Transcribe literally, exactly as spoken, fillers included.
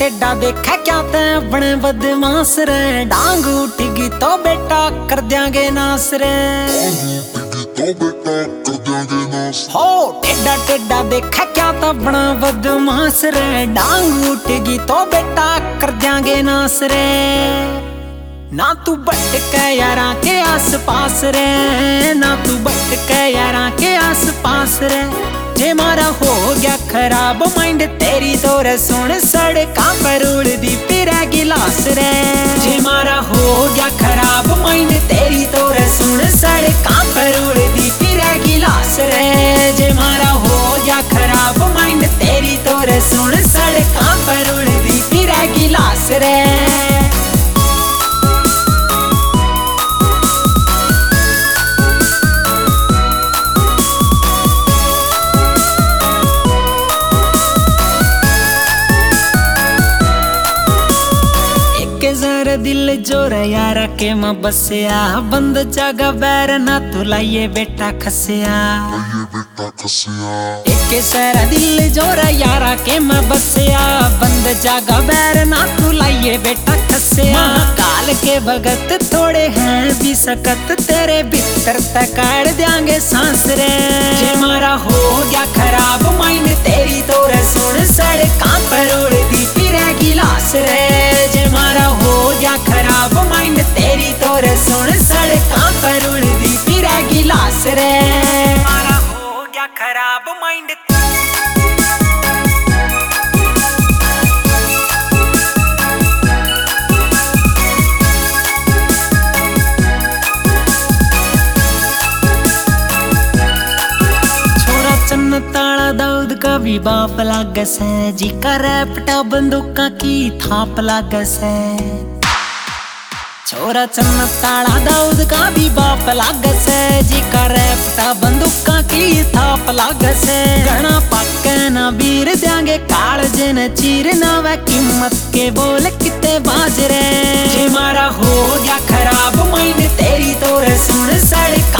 टेढ़ा देखा क्या ते बने बदमाश रे, डांग उठगी तो बेटा कर दियांगे नास रे। हो टेढ़ा टेढ़ा देखा क्या ता बना बदमाश रे, डांग उठगी तो बेटा कर दियांगे नास रे। ना तू भटक यारा के आस पास रे, ना तू भटक यारा के आस पास रे। जे मारा हो गया खराब माइंड तेरी तो रे सुन सड़कां पर उड़दी फिरे गिलास रे। जे मारा हो गया खराब माइंड तेरी तो रे सुन सड़कां पर उड़दी फिरे गिलास रे। जे मारा हो गया खराब माइंड तेरी तो रे सुन सड़कां पर उड़दी फिरे गिलास रे। जरा दिल जोरा यारा के मां बसिया, बंद जागा बैर ना तू लाइए बेटा खसिया। एक सारा दिल जोरा यारा के मां बसिया, बंद जागा बैर ना तू लाइए बेटा खसिया। काल के भगत थोड़े हैं भी सकत, तेरे भीतर तकाड़ देंगे सांस रे। जे मारा हो गया खराब माइंड तेरी तो रे सुन सड़कां पर उड़दी फिरे गिलास रे। जे मारा हो गया खराब माइंड तेरी तो रे सुन सड़कां पर उड़दी फिरे गिलास रे। मारा हो गया खराब माइंड चन्न ताला दाऊद का भी बाप लाग से, जी का रैपटा बंदूका की थाप लाग से। छोरा चन्न ताला दाऊद का भी बाप लाग से, जी का रैपटा बंदूका की थाप लाग से। घना पक्के ना बीर देंगे कालज न चीर ना वे कीमत के बोल किते बाज रे। जे मारा हो गया खराब माइंड तेरी तो रे सुन सड़का